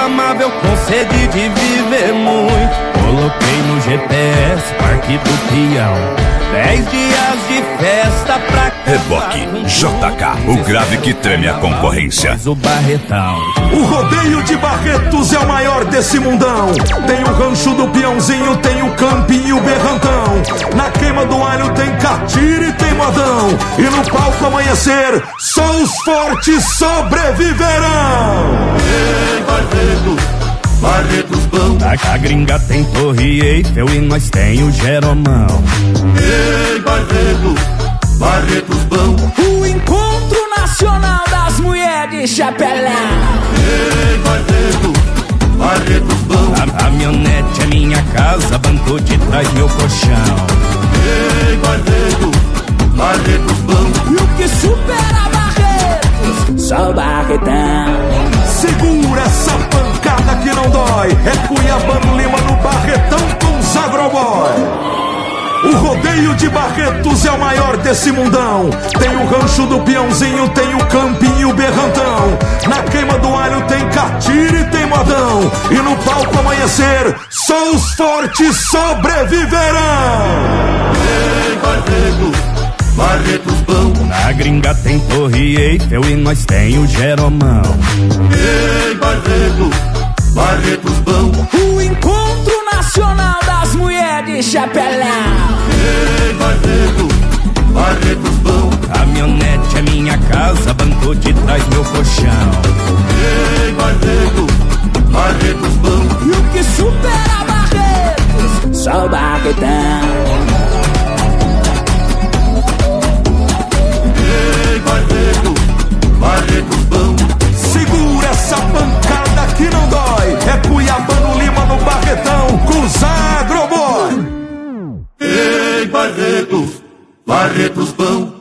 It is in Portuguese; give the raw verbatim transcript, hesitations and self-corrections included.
amável com sede de viver muito. Coloquei no G P S Parque do Peão. Dez dias de festa pra Reboque J K, o grave que treme a concorrência. O Barretão. O rodeio de Barretos é o maior desse mundão. Tem o rancho do Peãozinho, tem o camping e o berrantão. Na queima do alho tem catira e tem modão. E no palco amanhecer, só os fortes sobreviverão. Ei, Barretos, Barretos bom. A, a gringa tem Torre Eiffel e nós tem o Jeromão. Ei, Barretos, Barretos bom. O Encontro Nacional das Mulheres de Chapelão. Ei, Barretos, Barretos bom. A caminhonete é minha casa, banco de trás meu colchão. Ei, Barretos, Barretos bom. E o que supera Barretos? Só o Barretão. Segura essa pancada que não dói. É Cuiabano Lima no Barretão com os Agroboy. O rodeio de Barretos é o maior desse mundão. Tem o rancho do Peãozinho, tem o camping e o berrantão. Na queima do alho tem catira e tem modão. E no palco amanhecer, só os fortes sobreviverão. Ei, Barretos, Barretos bom. Na gringa tem Torre Eiffel e nós tem o Jeromão. Ei, Barretos, Barretos bom. O Encontro Nacional das Mulheres de Chapelão. Ei, Barretos, Barretos bom. Caminhonete é minha casa, banco de trás meu colchão. Ei, Barretos, Barretos bom. E o que supera Barretos? Só o Barretão. Ei, Barretos, Barretos bom. Segura essa pancada que não dói. É Cuiabano Lima no Barretão com os Agroboy. Ei, Barretos, Barretos bom.